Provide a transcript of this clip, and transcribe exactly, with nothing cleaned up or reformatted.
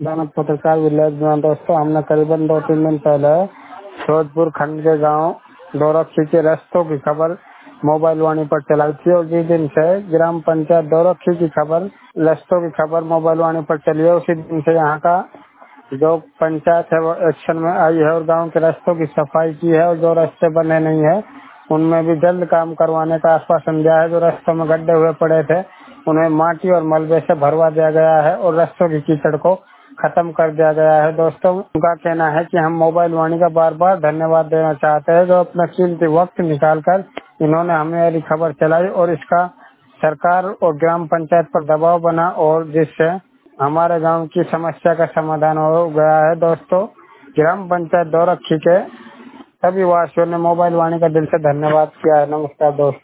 दैनिक पत्रकार विलेज में दोस्तों हमने करीबन दो तीन दिन पहले फिरोजपुर खंड के गांव दौरखी के रास्तों की खबर मोबाइल वाणी पर चलाई थी और जिस दिन से ग्राम पंचायत दौरखी की खबर रास्तों की खबर मोबाइल वाणी पर चली है, उसी दिन से यहाँ का जो पंचायत है वो एक्शन में आई है और गांव के रास्तों की सफाई की है और जो रास्ते बने नहीं है उनमें भी जल्द काम करवाने का आश्वासन दिया है। जो रास्तों में गड्ढे हुए पड़े थे उन्हें माटी और मलबे से भरवा दिया गया है और रास्तों की कीचड़ को खत्म कर दिया गया है। दोस्तों उनका कहना है कि हम मोबाइल वाणी का बार बार धन्यवाद देना चाहते हैं जो अपना कीमती वक्त निकालकर इन्होंने हमें यह खबर चलाई और इसका सरकार और ग्राम पंचायत पर दबाव बना और जिससे हमारे गांव की समस्या का समाधान हो गया है। दोस्तों ग्राम पंचायत दौरखी के सभी वासियों ने मोबाइल वाणी का दिल से धन्यवाद किया है। नमस्कार दोस्तों।